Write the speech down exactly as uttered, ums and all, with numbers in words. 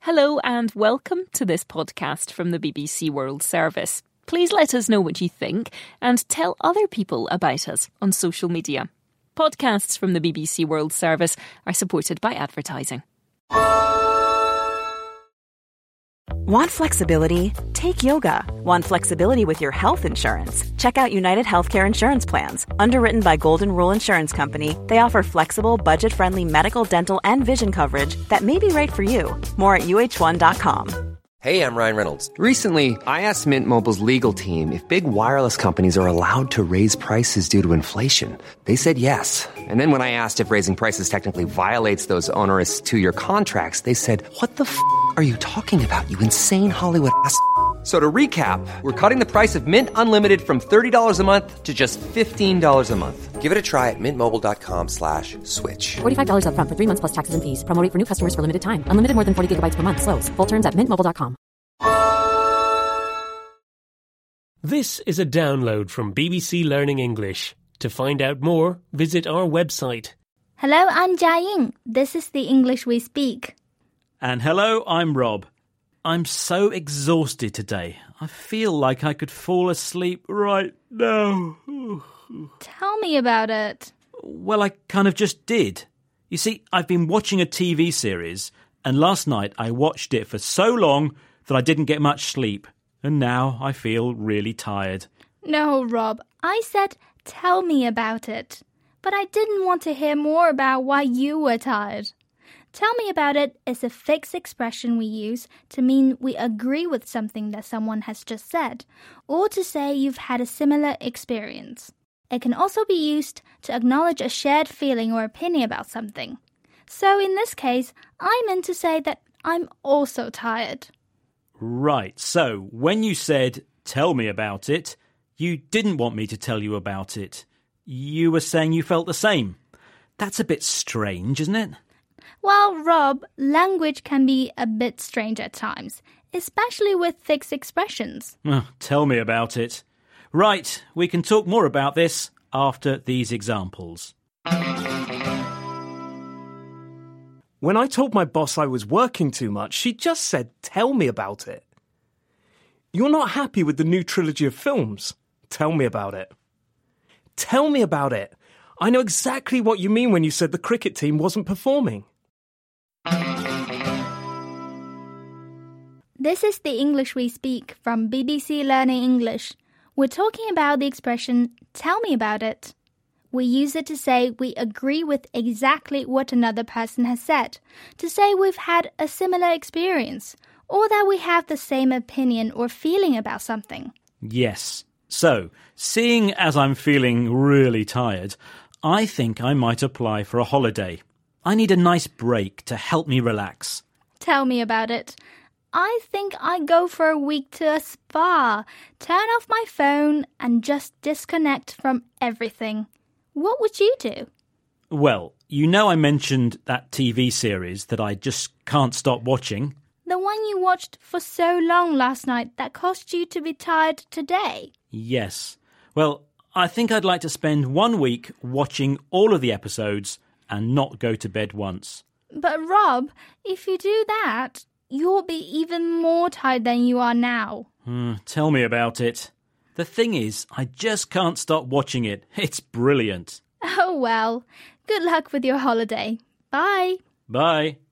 Hello and welcome to this podcast from the B B C World Service. Please let us know what you think and tell other people about us on social media. Podcasts from the B B C World Service are supported by advertising. Want flexibility? Take yoga. Want flexibility with your health insurance? Check out United Healthcare Insurance Plans. Underwritten by Golden Rule Insurance Company, they offer flexible, budget-friendly medical, dental, and vision coverage that may be right for you. More at U H one dot com. Hey, I'm Ryan Reynolds. Recently, I asked Mint Mobile's legal team if big wireless companies are allowed to raise prices due to inflation. They said yes. And then when I asked if raising prices technically violates those onerous two-year contracts, they said, what the f*** are you talking about, you insane Hollywood ass f- So to recap, we're cutting the price of Mint Unlimited from thirty dollars a month to just fifteen dollars a month. Give it a try at mintmobile.com slash switch. forty-five dollars up front for three months plus taxes and fees. Promo rate for new customers for limited time. Unlimited more than forty gigabytes per month. Slows full terms at mint mobile dot com. This is a download from B B C Learning English. To find out more, visit our website. Hello, I'm Jiaying. This is the English we speak. And hello, I'm Rob. I'm so exhausted today. I feel like I could fall asleep right now. Tell me about it. Well, I kind of just did. You see, I've been watching a T V series, and last night I watched it for so long that I didn't get much sleep, and now I feel really tired. No, Rob, I said tell me about it, but I didn't want to hear more about why you were tired. Tell me about it is a fixed expression we use to mean we agree with something that someone has just said, or to say you've had a similar experience. It can also be used to acknowledge a shared feeling or opinion about something. So in this case, I meant to say that I'm also tired. Right, so when you said, tell me about it, you didn't want me to tell you about it. You were saying you felt the same. That's a bit strange, isn't it? Well, Rob, language can be a bit strange at times, especially with fixed expressions. Oh, tell me about it. Right, we can talk more about this after these examples. When I told my boss I was working too much, she just said, tell me about it. You're not happy with the new trilogy of films? Tell me about it. Tell me about it. I know exactly what you mean when you said the cricket team wasn't performing. This is the English we speak from B B C Learning English. We're talking about the expression, tell me about it. We use it to say we agree with exactly what another person has said, to say we've had a similar experience, or that we have the same opinion or feeling about something. Yes. So, seeing as I'm feeling really tired, I think I might apply for a holiday. I need a nice break to help me relax. Tell me about it. I think I go for a week to a spa, turn off my phone and just disconnect from everything. What would you do? Well, you know I mentioned that T V series that I just can't stop watching. The one you watched for so long last night that caused you to be tired today? Yes. Well, I think I'd like to spend one week watching all of the episodes and not go to bed once. But Rob, if you do that, you'll be even more tired than you are now. Uh, tell me about it. The thing is, I just can't stop watching it. It's brilliant. Oh well. Good luck with your holiday. Bye. Bye.